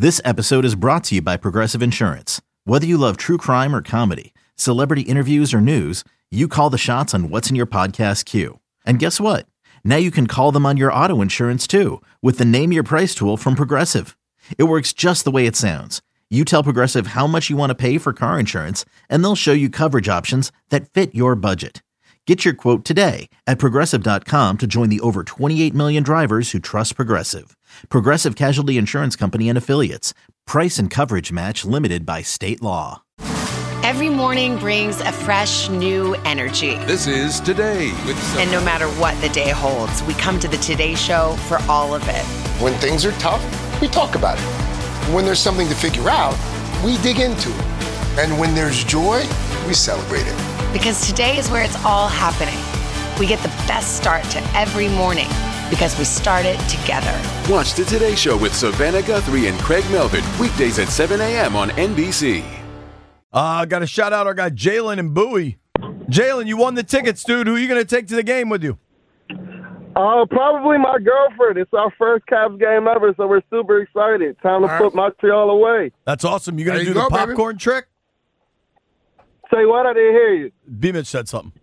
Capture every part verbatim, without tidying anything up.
This episode is brought to you by Progressive Insurance. Whether you love true crime or comedy, celebrity interviews or news, you call the shots on what's in your podcast queue. And guess what? Now you can call them on your auto insurance too with the Name Your Price tool from Progressive. It works just the way it sounds. You tell Progressive how much you want to pay for car insurance, and they'll show you coverage options that fit your budget. Get your quote today at Progressive dot com to join the over twenty-eight million drivers who trust Progressive. Progressive Casualty Insurance Company and Affiliates. Price and coverage match limited by state law. Every morning brings a fresh, new energy. This is Today with Sophie. And no matter what the day holds, we come to the Today Show for all of it. When things are tough, we talk about it. When there's something to figure out, we dig into it. And when there's joy, we celebrate it. Because today is where it's all happening. We get the best start to every morning because we start it together. Watch the Today Show with Savannah Guthrie and Craig Melvin, weekdays at seven a.m. on N B C. I uh, got to shout out our guy Jalen and Bowie. Jalen, you won the tickets, dude. Who are you going to take to the game with you? Uh, probably my girlfriend. It's our first Cavs game ever, so we're super excited. Time to All put right. Montreal away. That's awesome. You going to There do you the go, baby. popcorn trick? Say what? I didn't hear you. B-Mitch said something.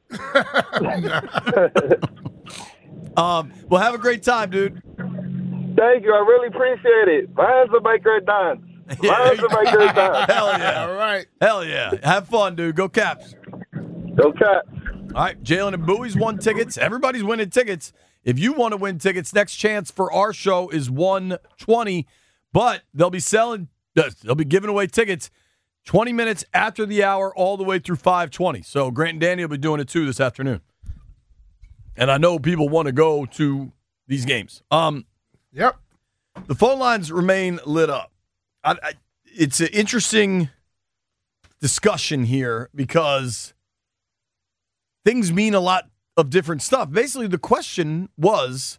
um, well, have a great time, dude. Thank you. I really appreciate it. Lions will make great dance. Lions will make great dance. Hell yeah. All right. Hell yeah. Have fun, dude. Go Caps. Go Caps. All right, Jalen and Bowie's won tickets. Everybody's winning tickets. If you want to win tickets, next chance for our show is one twenty, but they'll be selling, they'll be giving away tickets twenty minutes after the hour all the way through five twenty. So Grant and Danny will be doing it too this afternoon. And I know people want to go to these games. Um, Yep. The phone lines remain lit up. I, I, it's an interesting discussion here because things mean a lot of different stuff. Basically, the question was,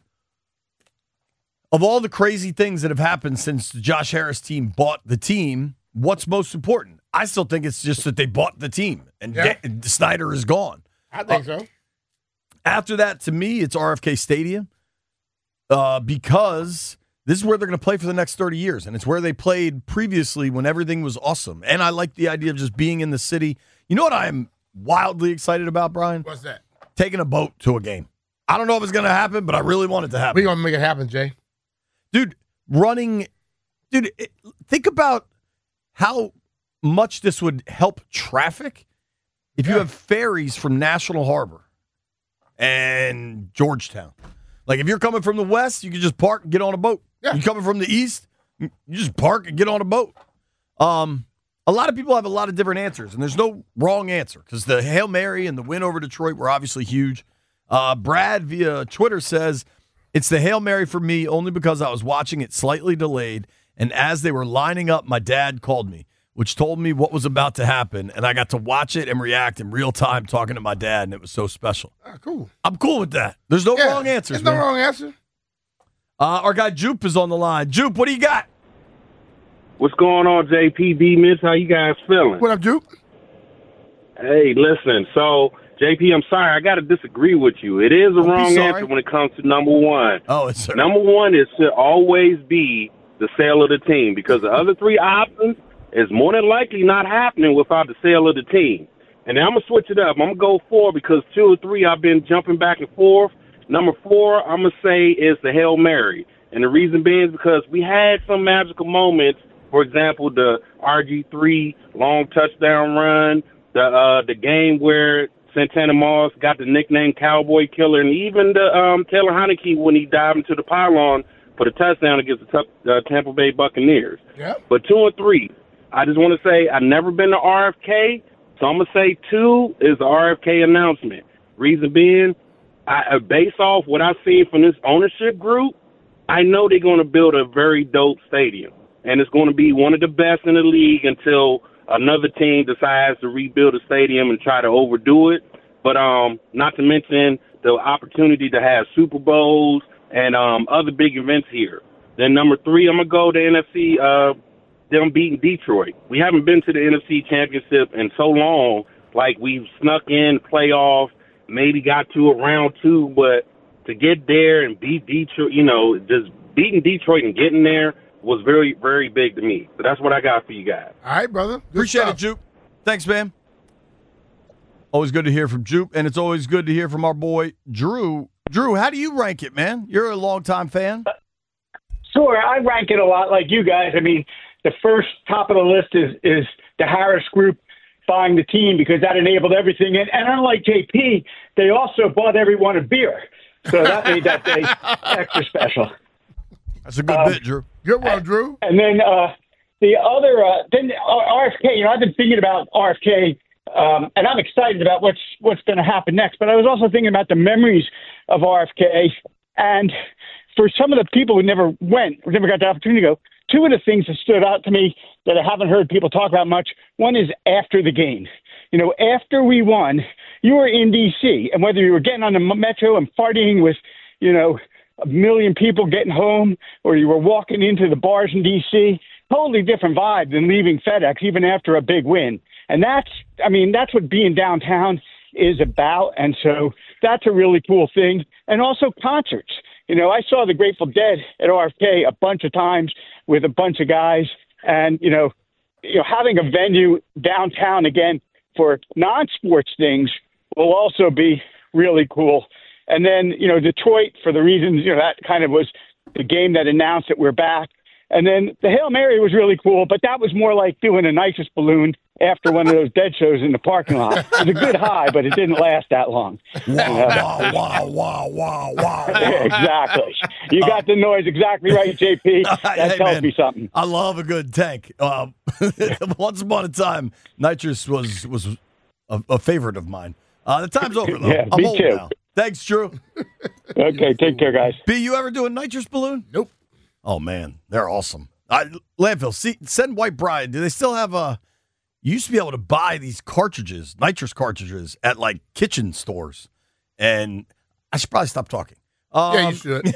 of all the crazy things that have happened since the Josh Harris team bought the team, what's most important? I still think it's just that they bought the team and Yeah. Da- Snyder is gone. I think Uh, so. After that, to me, it's R F K Stadium uh, because this is where they're going to play for the next thirty years, and it's where they played previously when everything was awesome. And I like the idea of just being in the city. You know what I am wildly excited about, Brian? What's that? Taking a boat to a game. I don't know if it's going to happen, but I really want it to happen. We're going to make it happen, Jay. Dude, running, dude, it, think about how much this would help traffic if you Yeah. have ferries from National Harbor and Georgetown. Like, if you're coming from the west, you can just park and get on a boat. Yeah. You're coming from the east, you just park and get on a boat. Um, a lot of people have a lot of different answers, and there's no wrong answer because the Hail Mary and the win over Detroit were obviously huge. Uh, Brad via Twitter says, it's the Hail Mary for me only because I was watching it slightly delayed, and as they were lining up, my dad called me, which told me what was about to happen, and I got to watch it and react in real time talking to my dad, and it was so special. Ah, cool. I'm cool with that. There's no Yeah, wrong answers, There's no man. wrong answer. Uh, our guy Jupe is on the line. Jupe, what do you got? What's going on, J P, B-Mitch? How you guys feeling? What up, Duke? Hey, listen. So, J P, I'm sorry. I got to disagree with you. It is a Don't be wrong sorry. answer when it comes to number one. Oh, it's sir. Number one is to always be the sale of the team because the other three options is more than likely not happening without the sale of the team. And then I'm going to switch it up. I'm going to go four because two or three I've been jumping back and forth. Number four, I'm going to say is the Hail Mary. And the reason being is because we had some magical moments. For example, the R G three long touchdown run, the uh, the game where Santana Moss got the nickname Cowboy Killer, and even the um, Taylor Heineke when he dived into the pylon for the touchdown against the t- uh, Tampa Bay Buccaneers. Yep. But two and three, I just want to say I've never been to R F K, so I'm going to say two is the R F K announcement. Reason being, I, uh, based off what I've seen from this ownership group, I know they're going to build a very dope stadium. And it's going to be one of the best in the league until another team decides to rebuild a stadium and try to overdo it. But um, not to mention the opportunity to have Super Bowls and um, other big events here. Then number three, I'm going to go to N F C, uh, them beating Detroit. We haven't been to the N F C Championship in so long. Like, we've snuck in playoff, maybe got to a round two, but to get there and beat Detroit, you know, just beating Detroit and getting there, was very, very big to me. So that's what I got for you guys. All right, brother. Good Appreciate stuff. it, Juke. Thanks, man. Always good to hear from Juke, and it's always good to hear from our boy, Drew. Drew, how do you rank it, man? You're a longtime fan. Sure, I rank it a lot like you guys. I mean, the first top of the list is, is the Harris Group buying the team because that enabled everything. And, and unlike J P, they also bought everyone a beer. So that made that day extra special. That's a good um, bit, Drew. Good one, Drew. And then uh, the other, uh, then R F K, you know, I've been thinking about R F K, um, and I'm excited about what's what's going to happen next. But I was also thinking about the memories of R F K. And for some of the people who never went, who never got the opportunity to go, two of the things that stood out to me that I haven't heard people talk about much, one is after the game. You know, after we won, you were in D C, and whether you were getting on the metro and partying with, you know, a million people getting home, or you were walking into the bars in D C, totally different vibe than leaving FedEx, even after a big win. And that's, I mean, that's what being downtown is about. And so that's a really cool thing. And also concerts. You know, I saw the Grateful Dead at R F K a bunch of times with a bunch of guys. And, you know, you know, having a venue downtown again for non-sports things will also be really cool. And then, you know, Detroit, for the reasons, you know, that kind of was the game that announced that we're back. And then the Hail Mary was really cool, but that was more like doing a nitrous balloon after one of those Dead shows in the parking lot. It was a good high, but it didn't last that long. Wow, uh, wow, wow, wow, wow, wow. Exactly. You got the noise exactly right, J P. That Hey, tells man, me something. I love a good tank. Um, once upon a time, nitrous was was a, a favorite of mine. Uh, the time's over, though. Yeah, I'm me old too. now. Thanks, Drew. Okay, take care, guys. B, you ever do a nitrous balloon? Nope. Oh, man, they're awesome. I, landfill, see, send White Bride. Do they still have a... You used to be able to buy these cartridges, nitrous cartridges, at, like, kitchen stores. And I should probably stop talking. Um, Yeah, you should.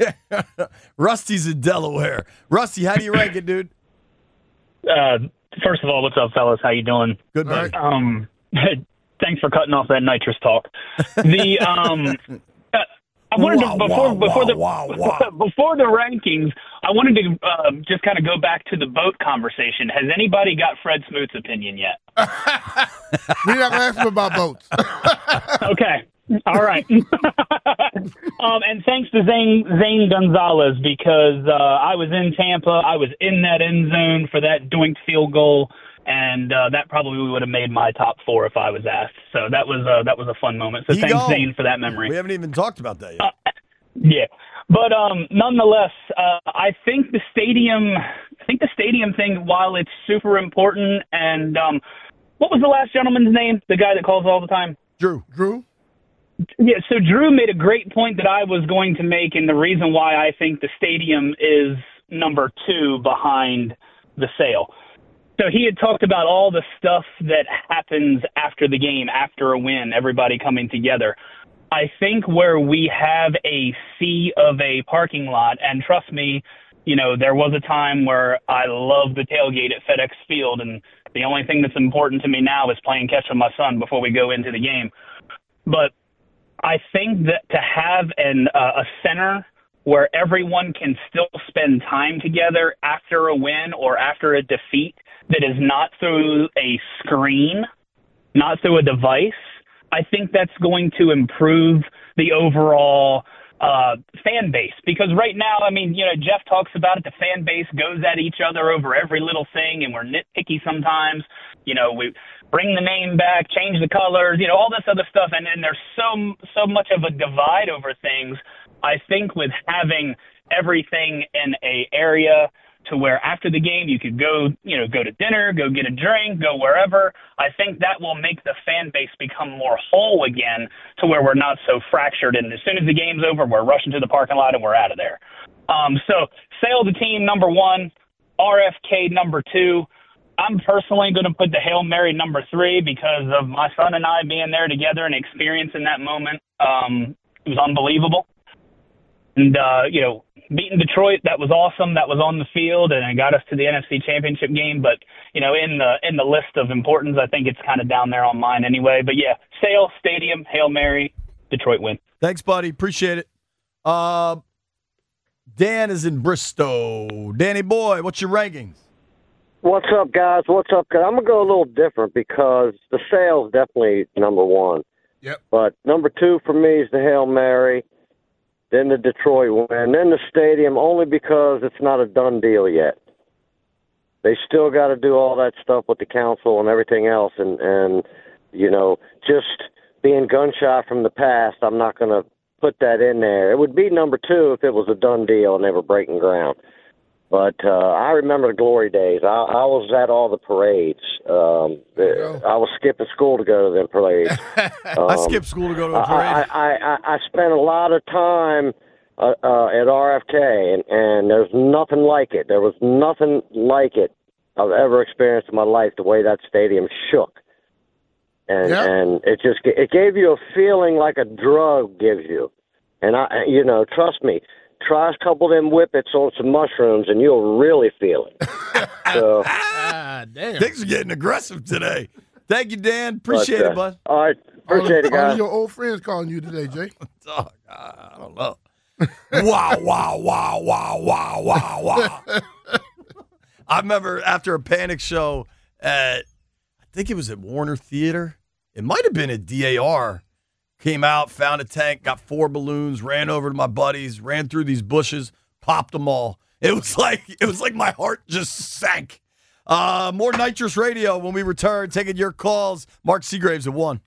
Rusty's in Delaware. Rusty, how do you rank it, dude? Uh, first of all, what's up, fellas? How you doing? Good, buddy. Um, thanks for cutting off that nitrous talk. The um, uh, I wanted Wow, to before wow, before wow, the wow, wow. before the rankings, I wanted to uh, just kind of go back to the boat conversation. Has anybody got Fred Smoot's opinion yet? We're not going to ask him about boats. Okay. All right. um, and thanks to Zane, Zane Gonzalez, because uh, I was in Tampa. I was in that end zone for that doinked field goal, and uh, that probably would have made my top four if I was asked. So that was uh, that was a fun moment. So He thanks, go. Zane, for that memory. We haven't even talked about that yet. Uh, yeah. But um, nonetheless, uh, I think the stadium, I think the stadium thing, while it's super important, and um, what was the last gentleman's name? The guy that calls all the time? Drew. Drew? Yeah, so Drew made a great point that I was going to make, and the reason why I think the stadium is number two behind the sale. So he had talked about all the stuff that happens after the game, after a win, everybody coming together. I think where we have a sea of a parking lot, and trust me, you know, there was a time where I loved the tailgate at FedEx Field, and the only thing that's important to me now is playing catch with my son before we go into the game. But I think that to have an uh, a center where everyone can still spend time together after a win or after a defeat that is not through a screen, not through a device, I think that's going to improve the overall uh, fan base. Because right now, I mean, you know, Jeff talks about it, the fan base goes at each other over every little thing, and we're nitpicky sometimes. You know, we bring the name back, change the colors, you know, all this other stuff. And then there's so, so much of a divide over things. I think with having everything in a area to where after the game you could go, you know, go to dinner, go get a drink, go wherever, I think that will make the fan base become more whole again to where we're not so fractured. And as soon as the game's over, we're rushing to the parking lot and we're out of there. Um, so sale the team, number one, R F K, number two. I'm personally going to put the Hail Mary number three because of my son and I being there together and experiencing that moment. Um, it was unbelievable. And, uh, you know, beating Detroit, that was awesome. That was on the field, and it got us to the N F C Championship game. But, you know, in the in the list of importance, I think it's kind of down there on mine anyway. But, yeah, Sale, Stadium, Hail Mary, Detroit win. Thanks, buddy. Appreciate it. Uh, Dan is in Bristow. Danny boy, what's your rankings? What's up, guys? What's up, guys? I'm going to go a little different because the Sale's definitely number one. Yep. But number two for me is the Hail Mary, then the Detroit win, then the stadium, only because it's not a done deal yet. They still got to do all that stuff with the council and everything else. And, and you know, just being gun-shy from the past, I'm not going to put that in there. It would be number two if it was a done deal and they were breaking ground. But uh, I remember the glory days. I, I was at all the parades. Um, I was skipping school to go to them parades. Um, I skipped school to go to a parade. I, I, I, I spent a lot of time uh, uh, at R F K, and, and there's nothing like it. There was nothing like it I've ever experienced in my life, the way that stadium shook. And, Yep. and it just it gave you a feeling like a drug gives you. And, I, you know, trust me, try a couple of them whippets on some mushrooms, and you'll really feel it. So, Ah, damn. Things are getting aggressive today. Thank you, Dan. Appreciate but, uh, it, bud. All right. All Appreciate of, it, all of guys. your old friends calling you today, Jay. Oh, I don't know. wow, wow, wow, wow, wow, wow, wow. I remember after a Panic show at, I think it was at Warner Theater. It might have been at D A R. Came out, found a tank, got four balloons, ran over to my buddies, ran through these bushes, popped them all. It was like it was like my heart just sank. Uh, more Nitrous Radio when we return, taking your calls. Mark Seagraves at one.